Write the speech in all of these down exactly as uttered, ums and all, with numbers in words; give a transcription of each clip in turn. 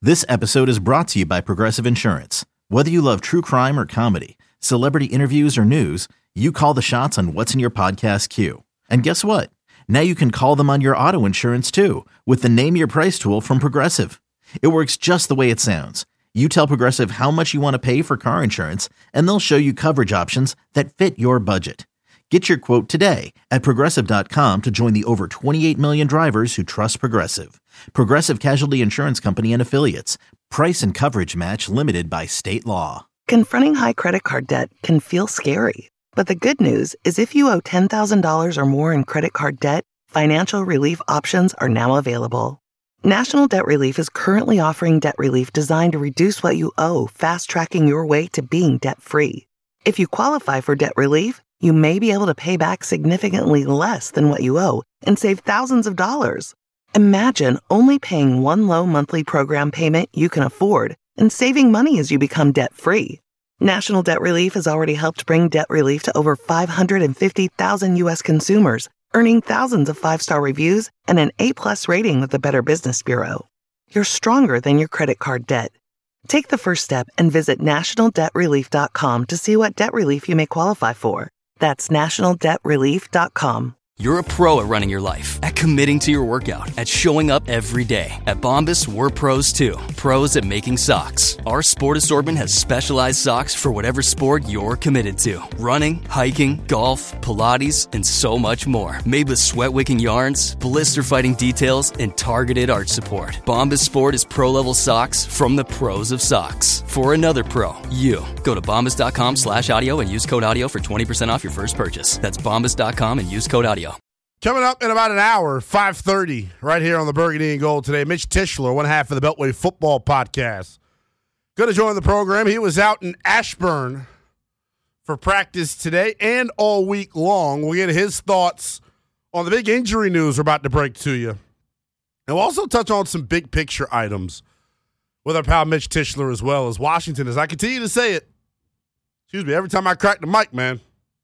This episode is brought to you by Progressive Insurance. Whether you love true crime or comedy, celebrity interviews or news, you call the shots on what's in your podcast queue. And guess what? Now you can call them on your auto insurance too with the Name Your Price tool from Progressive. It works just the way it sounds. You tell Progressive how much you want to pay for car insurance, and they'll show you coverage options that fit your budget. Get your quote today at Progressive dot com to join the over twenty-eight million drivers who trust Progressive. Progressive Casualty Insurance Company and Affiliates. Price and coverage match limited by state law. Confronting high credit card debt can feel scary. But the good news is if you owe ten thousand dollars or more in credit card debt, financial relief options are now available. National Debt Relief is currently offering debt relief designed to reduce what you owe, fast-tracking your way to being debt-free. If you qualify for debt relief, you may be able to pay back significantly less than what you owe and save thousands of dollars. Imagine only paying one low monthly program payment you can afford and saving money as you become debt-free. National Debt Relief has already helped bring debt relief to over five hundred fifty thousand U S consumers, earning thousands of five-star reviews and an A-plus rating with the Better Business Bureau. You're stronger than your credit card debt. Take the first step and visit national debt relief dot com to see what debt relief you may qualify for. That's national debt relief dot com. You're a pro at running your life, at committing to your workout, at showing up every day. At Bombas, we're pros too. Pros at making socks. Our sport assortment has specialized socks for whatever sport you're committed to. Running, hiking, golf, Pilates, and so much more. Made with sweat-wicking yarns, blister-fighting details, and targeted arch support. Bombas Sport is pro-level socks from the pros of socks. For another pro, you. Go to bombas.com slash audio and use code audio for twenty percent off your first purchase. That's bombas dot com and use code audio. Coming up in about an hour, five thirty, right here on the Burgundy and Gold today, Mitch Tischler, one half of the Beltway Football Podcast. Going to join the program. He was out in Ashburn for practice today and all week long. We'll get his thoughts on the big injury news we're about to break to you. And we'll also touch on some big picture items with our pal Mitch Tischler as well as Washington, as I continue to say it. Excuse me, every time I crack the mic, man.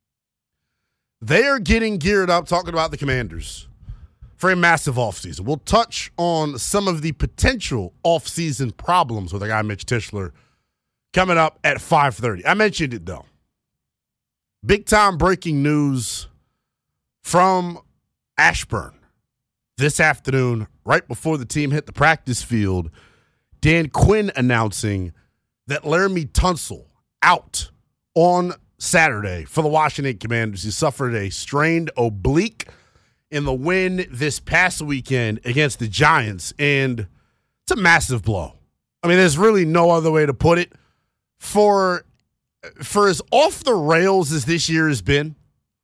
They are getting geared up, talking about the Commanders, for a massive offseason. We'll touch on some of the potential offseason problems with our guy Mitch Tischler coming up at five thirty. I mentioned it, though. Big-time breaking news from Ashburn this afternoon, right before the team hit the practice field. Dan Quinn announcing that Laramie Tunsil out on Saturday for the Washington Commanders. He suffered a strained oblique in the win this past weekend against the Giants, and it's a massive blow. I mean, there's really no other way to put it. For, for as off the rails as this year has been,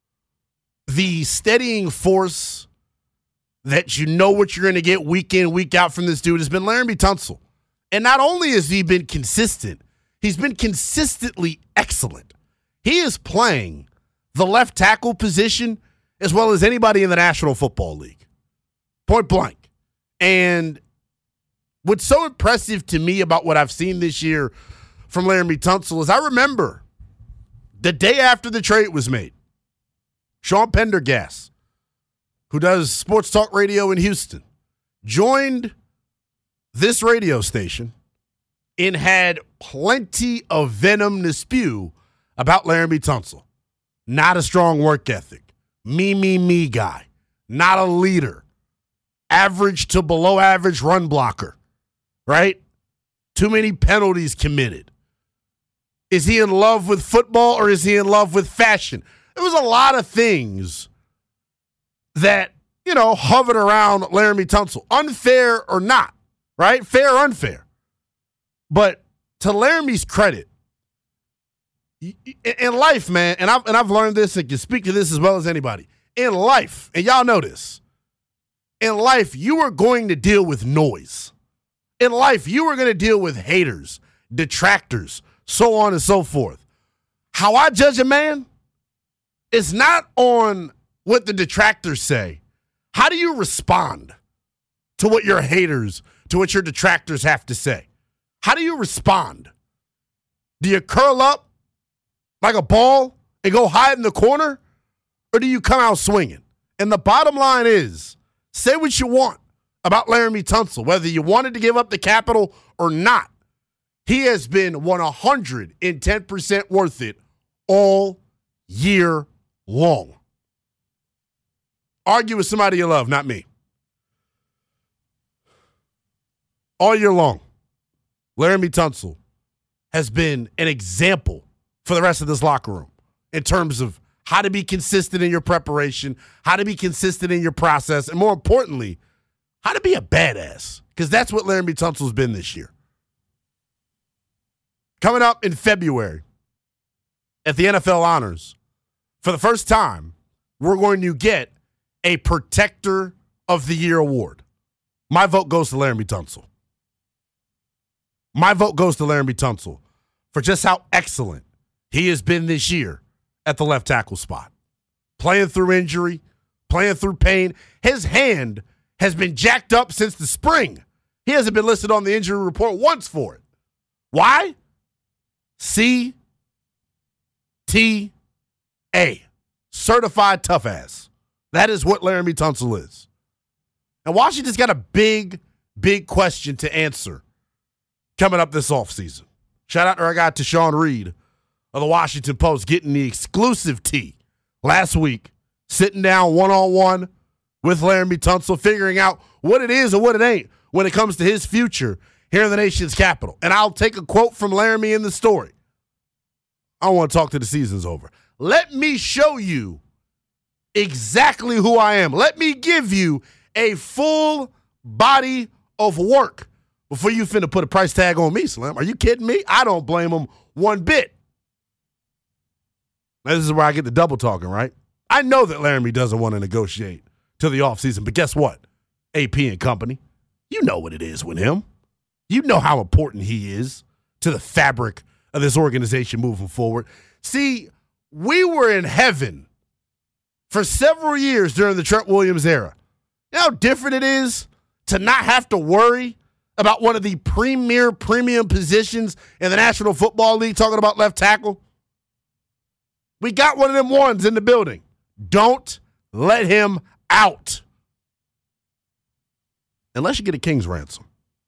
the steadying force that you know what you're going to get week in, week out from this dude has been Laramie Tunsil. And not only has he been consistent, he's been consistently excellent. He is playing the left tackle position as well as anybody in the National Football League. Point blank. And what's so impressive to me about what I've seen this year from Laramie Tunsil is I remember the day after the trade was made, Sean Pendergast, who does sports talk radio in Houston, joined this radio station and had plenty of venom to spew about Laramie Tunsil. Not a strong work ethic. Me, me, me guy. Not a leader. Average to below average run blocker. Right? Too many penalties committed. Is he in love with football or is he in love with fashion? There was a lot of things that, you know, hovered around Laramie Tunsil. Unfair or not. Right? Fair or unfair. But to Laramie's credit, in life, man, and I've, and I've learned this and can speak to this as well as anybody. In life, and y'all know this, in life, you are going to deal with noise. In life, you are going to deal with haters, detractors, so on and so forth. How I judge a man is not on what the detractors say. How do you respond to what your haters, to what your detractors have to say? How do you respond? Do you curl up like a ball and go hide in the corner? Or do you come out swinging? And the bottom line is, say what you want about Laremy Tunsil, whether you wanted to give up the capital or not. He has been one hundred ten percent worth it all year long. Argue with somebody you love, not me. All year long, Laremy Tunsil has been an example for the rest of this locker room in terms of how to be consistent in your preparation, how to be consistent in your process, and more importantly, how to be a badass, because that's what Laremy Tunsil's been this year. Coming up in February at the N F L Honors, for the first time, we're going to get a Protector of the Year award. My vote goes to Laremy Tunsil. My vote goes to Laremy Tunsil for just how excellent he has been this year at the left tackle spot. Playing through injury, playing through pain. His hand has been jacked up since the spring. He hasn't been listed on the injury report once for it. Why? C T A. Certified tough ass. That is what Laremy Tunsil is. And Washington's got a big, big question to answer coming up this offseason. Shout out to our guy, Tashawn Reed of the Washington Post, getting the exclusive tea last week, sitting down one-on-one with Laremy Tunsil, figuring out what it is and what it ain't when it comes to his future here in the nation's capital. And I'll take a quote from Laremy in the story. I don't want to talk till the season's over. Let me show you exactly who I am. Let me give you a full body of work before you finna put a price tag on me, Slim. Are you kidding me? I don't blame him one bit. This is where I get the double talking, right? I know that Laremy doesn't want to negotiate till the offseason, but guess what? A P and company, you know what it is with him. You know how important he is to the fabric of this organization moving forward. See, we were in heaven for several years during the Trent Williams era. You know how different it is to not have to worry about one of the premier premium positions in the National Football League, talking about left tackle? We got one of them ones in the building. Don't let him out. Unless you get a king's ransom.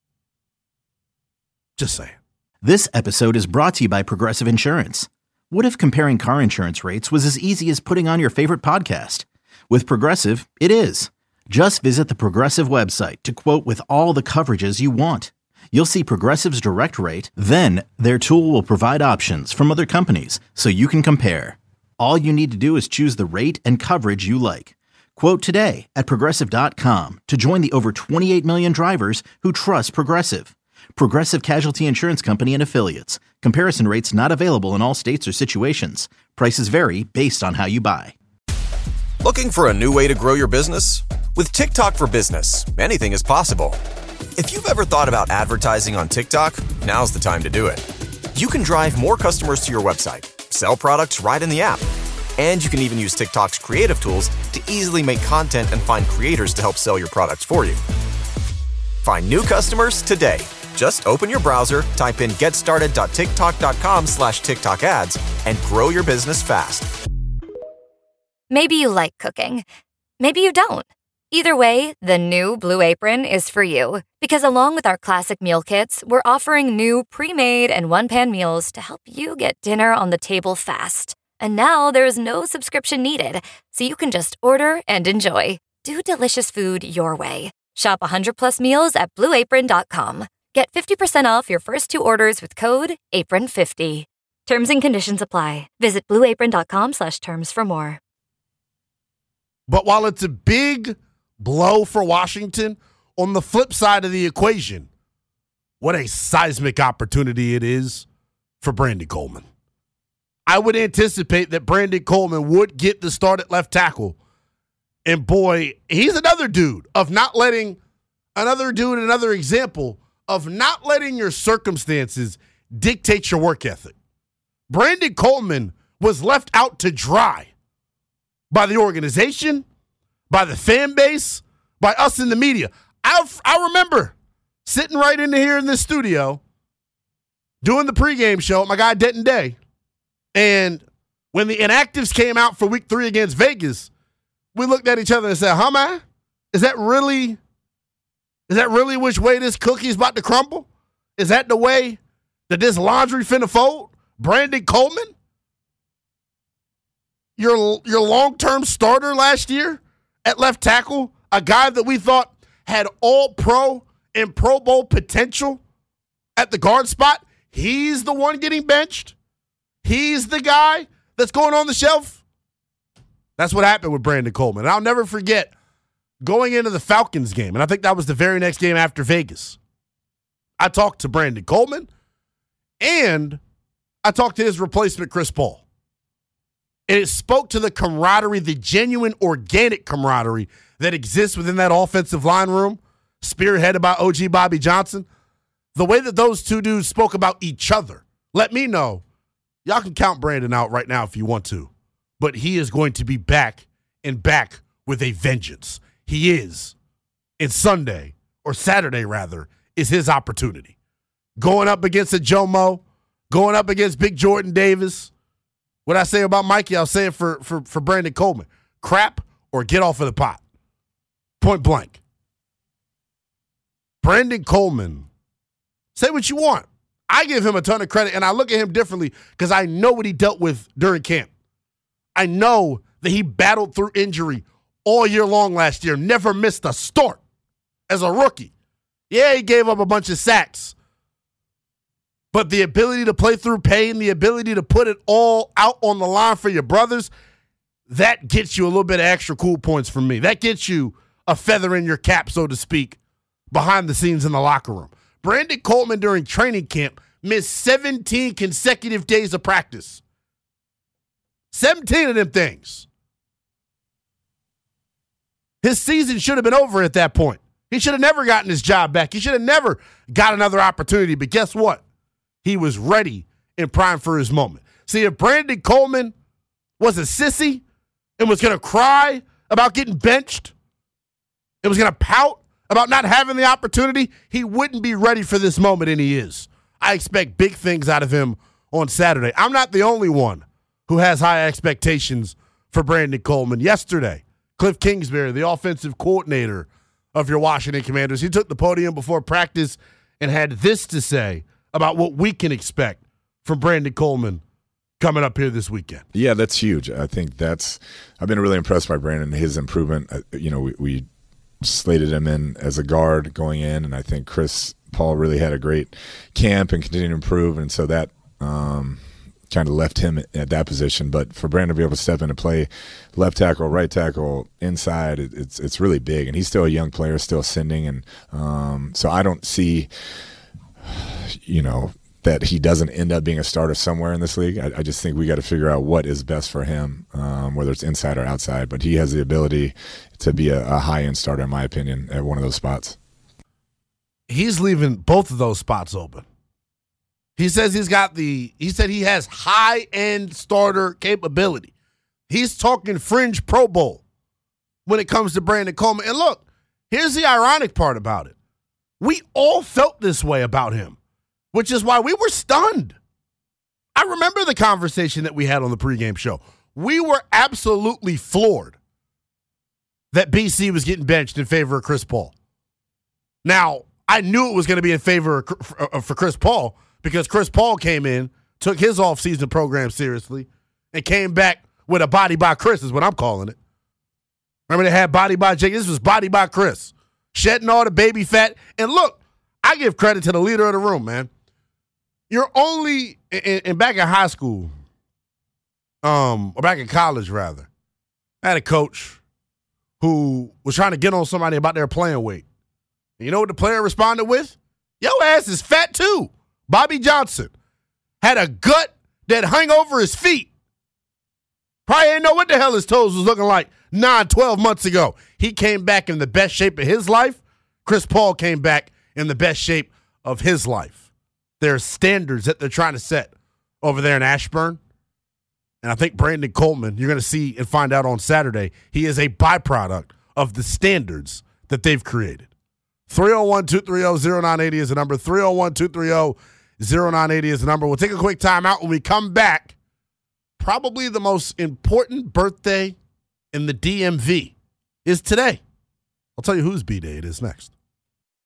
Just saying. This episode is brought to you by Progressive Insurance. What if comparing car insurance rates was as easy as putting on your favorite podcast? With Progressive, it is. Just visit the Progressive website to quote with all the coverages you want. You'll see Progressive's direct rate, then their tool will provide options from other companies so you can compare. All you need to do is choose the rate and coverage you like. Quote today at Progressive dot com to join the over twenty-eight million drivers who trust Progressive. Progressive Casualty Insurance Company and Affiliates. Comparison rates not available in all states or situations. Prices vary based on how you buy. Looking for a new way to grow your business? With TikTok for Business, anything is possible. If you've ever thought about advertising on TikTok, now's the time to do it. You can drive more customers to your website, sell products right in the app, and you can even use TikTok's creative tools to easily make content and find creators to help sell your products for you. Find new customers today. Just open your browser, type in getstarted.tiktok.com slash TikTok ads, and grow your business fast. Maybe you like cooking. Maybe you don't. Either way, the new Blue Apron is for you. Because along with our classic meal kits, we're offering new pre-made and one-pan meals to help you get dinner on the table fast. And now there's no subscription needed, so you can just order and enjoy. Do delicious food your way. Shop one hundred plus meals at blue apron dot com. Get fifty percent off your first two orders with code apron fifty. Terms and conditions apply. Visit blue apron dot com slash terms for more. But while it's a big blow for Washington, on the flip side of the equation, what a seismic opportunity it is for Brandon Coleman. I would anticipate that Brandon Coleman would get the start at left tackle. And boy, he's another dude of not letting, another dude, another example of not letting your circumstances dictate your work ethic. Brandon Coleman was left out to dry by the organization, by the fan base, by us in the media. I I remember sitting right in here in this studio doing the pregame show with my guy Denton Day. And when the inactives came out for week three against Vegas, we looked at each other and said, huh, man? Is that really Is that really which way this cookie's about to crumble? Is that the way that this laundry finna fold? Brandon Coleman? Your, your long-term starter last year at left tackle, a guy that we thought had all-pro and Pro Bowl potential at the guard spot, he's the one getting benched? He's the guy that's going on the shelf? That's what happened with Brandon Coleman. And I'll never forget going into the Falcons game, and I think that was the very next game after Vegas. I talked to Brandon Coleman, and I talked to his replacement, Chris Paul. And it spoke to the camaraderie, the genuine, organic camaraderie that exists within that offensive line room, spearheaded by O G Bobby Johnson. The way that those two dudes spoke about each other let me know, y'all can count Brandon out right now if you want to, but he is going to be back and back with a vengeance. He is. And Sunday, or Saturday rather, is his opportunity. Going up against a Jomo, going up against Big Jordan Davis. What I say about Mikey, I'll say it for, for, for Brandon Coleman. Crap or get off of the pot. Point blank. Brandon Coleman, say what you want. I give him a ton of credit, and I look at him differently because I know what he dealt with during camp. I know that he battled through injury all year long last year, never missed a start as a rookie. Yeah, he gave up a bunch of sacks. But the ability to play through pain, the ability to put it all out on the line for your brothers, that gets you a little bit of extra cool points from me. That gets you a feather in your cap, so to speak, behind the scenes in the locker room. Brandon Coleman during training camp missed seventeen consecutive days of practice. seventeen of them things. His season should have been over at that point. He should have never gotten his job back. He should have never got another opportunity. But guess what? He was ready and primed for his moment. See, if Brandon Coleman was a sissy and was going to cry about getting benched and was going to pout about not having the opportunity, he wouldn't be ready for this moment, and he is. I expect big things out of him on Saturday. I'm not the only one who has high expectations for Brandon Coleman. Yesterday, Cliff Kingsbury, the offensive coordinator of your Washington Commanders, he took the podium before practice and had this to say about what we can expect from Brandon Coleman coming up here this weekend. Yeah, that's huge. I think that's – I've been really impressed by Brandon, his improvement. Uh, you know, we, we slated him in as a guard going in, and I think Chris Paul really had a great camp and continued to improve, and so that um, kind of left him at that position. But for Brandon to be able to step in and play left tackle, right tackle, inside, it, it's it's really big. And he's still a young player, still ascending, and um, so I don't see – you know, that he doesn't end up being a starter somewhere in this league. I, I just think we got to figure out what is best for him, um, whether it's inside or outside. But he has the ability to be a, a high-end starter, in my opinion, at one of those spots. He's leaving both of those spots open. He says he's got the – he said he has high-end starter capability. He's talking fringe Pro Bowl when it comes to Brandon Coleman. And look, here's the ironic part about it. We all felt this way about him, which is why we were stunned. I remember the conversation that we had on the pregame show. We were absolutely floored that B C was getting benched in favor of Chris Paul. Now, I knew it was going to be in favor of, for Chris Paul because Chris Paul came in, took his offseason program seriously, and came back with a body by Chris is what I'm calling it. Remember they had body by Jake? This was body by Chris. Shedding all the baby fat. And look, I give credit to the leader of the room, man. You're only, and, and back in high school, um, or back in college, rather, I had a coach who was trying to get on somebody about their playing weight. And you know what the player responded with? Yo ass is fat too. Bobby Johnson had a gut that hung over his feet. Probably didn't know what the hell his toes was looking like nine, twelve months ago. He came back in the best shape of his life. Chris Paul came back in the best shape of his life. There are standards that they're trying to set over there in Ashburn. And I think Brandon Coleman, you're going to see and find out on Saturday, he is a byproduct of the standards that they've created. three oh one, two three oh, oh nine eight oh is the number. three oh one, two three oh, oh nine eight oh is the number. We'll take a quick time out. When we come back, probably the most important birthday in the D M V is today. I'll tell you whose B-Day it is next.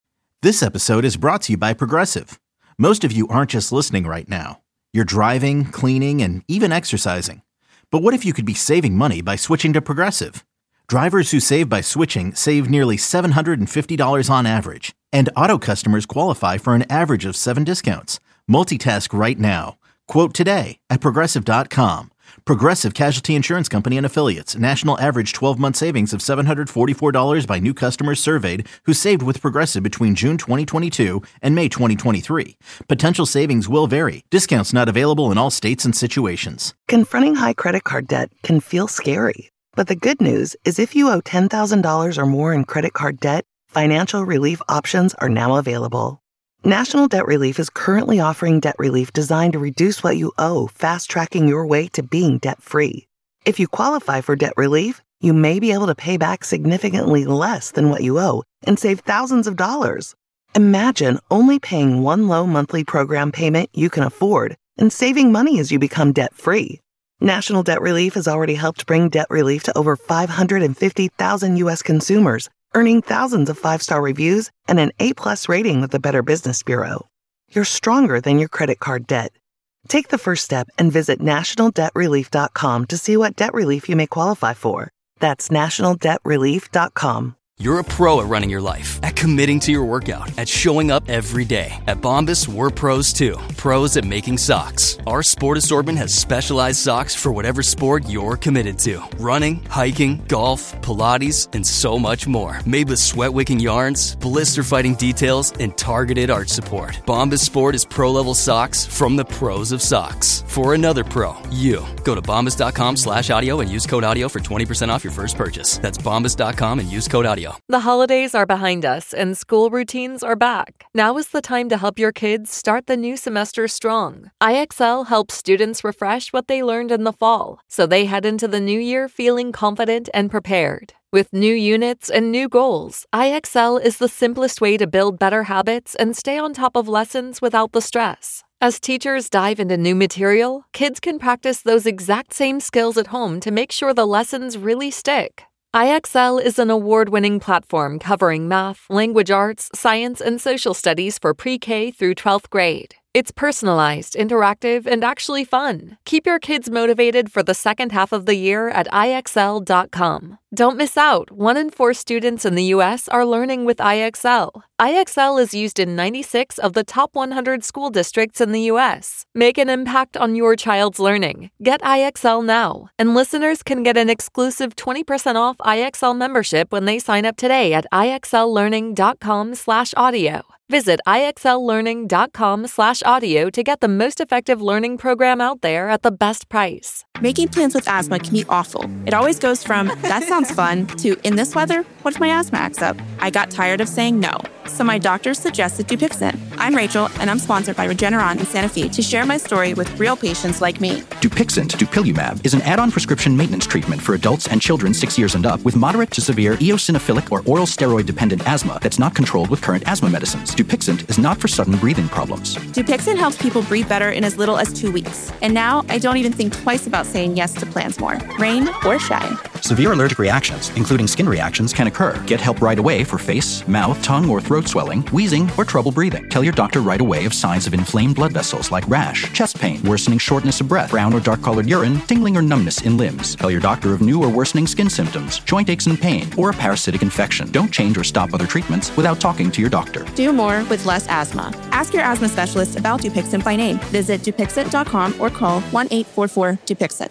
This episode is brought to you by Progressive. Most of you aren't just listening right now. You're driving, cleaning, and even exercising. But what if you could be saving money by switching to Progressive? Drivers who save by switching save nearly seven hundred fifty dollars on average. And auto customers qualify for an average of seven discounts. Multitask right now. Quote today at Progressive dot com. Progressive Casualty Insurance Company and Affiliates. National average twelve-month savings of seven hundred forty-four dollars by new customers surveyed who saved with Progressive between June twenty twenty-two and May twenty twenty-three. Potential savings will vary. Discounts not available in all states and situations. Confronting high credit card debt can feel scary. But the good news is if you owe ten thousand dollars or more in credit card debt, financial relief options are now available. National Debt Relief is currently offering debt relief designed to reduce what you owe, fast-tracking your way to being debt-free. If you qualify for debt relief, you may be able to pay back significantly less than what you owe and save thousands of dollars. Imagine only paying one low monthly program payment you can afford and saving money as you become debt-free. National Debt Relief has already helped bring debt relief to over five hundred fifty thousand U S consumers, earning thousands of five-star reviews and an A-plus rating with the Better Business Bureau. You're stronger than your credit card debt. Take the first step and visit national debt relief dot com to see what debt relief you may qualify for. That's national debt relief dot com. You're a pro at running your life, at committing to your workout, at showing up every day. At Bombas, we're pros too. Pros at making socks. Our sport assortment has specialized socks for whatever sport you're committed to. Running, hiking, golf, Pilates, and so much more. Made with sweat-wicking yarns, blister-fighting details, and targeted arch support. Bombas Sport is pro-level socks from the pros of socks. For another pro, you. Go to bombas.com slash audio and use code audio for twenty percent off your first purchase. That's bombas dot com and use code audio. The holidays are behind us and school routines are back. Now is the time to help your kids start the new semester strong. I X L helps students refresh what they learned in the fall, so they head into the new year feeling confident and prepared. With new units and new goals, I X L is the simplest way to build better habits and stay on top of lessons without the stress. As teachers dive into new material, kids can practice those exact same skills at home to make sure the lessons really stick. I X L is an award-winning platform covering math, language arts, science, and social studies for pre-K through twelfth grade. It's personalized, interactive, and actually fun. Keep your kids motivated for the second half of the year at I X L dot com. Don't miss out. One in four students in the U S are learning with I X L. I X L is used in ninety-six of the top one hundred school districts in the U S. Make an impact on your child's learning. Get I X L now. And listeners can get an exclusive twenty percent off I X L membership when they sign up today at I X L learning dot com slash audio. Visit I X L learning dot com slash audio to get the most effective learning program out there at the best price. Making plans with asthma can be awful. It always goes from, that sounds fun, to, in this weather, what if my asthma acts up? I got tired of saying no, so my doctor suggested Dupixent. I'm Rachel, and I'm sponsored by Regeneron and Sanofi to share my story with real patients like me. Dupixent, dupilumab, is an add-on prescription maintenance treatment for adults and children six years and up with moderate to severe eosinophilic or oral steroid-dependent asthma that's not controlled with current asthma medicines. Dupixent is not for sudden breathing problems. Dupixent helps people breathe better in as little as two weeks. And now I don't even think twice about saying yes to plans more, rain or shine. Severe allergic reactions, including skin reactions, can occur. Get help right away for face, mouth, tongue, or throat swelling, wheezing, or trouble breathing. Tell your doctor right away of signs of inflamed blood vessels like rash, chest pain, worsening shortness of breath, brown or dark-colored urine, tingling or numbness in limbs. Tell your doctor of new or worsening skin symptoms, joint aches and pain, or a parasitic infection. Don't change or stop other treatments without talking to your doctor. Do more with less asthma. Ask your asthma specialist about Dupixent by name. Visit Dupixent dot com or call one eight four four Dupixent.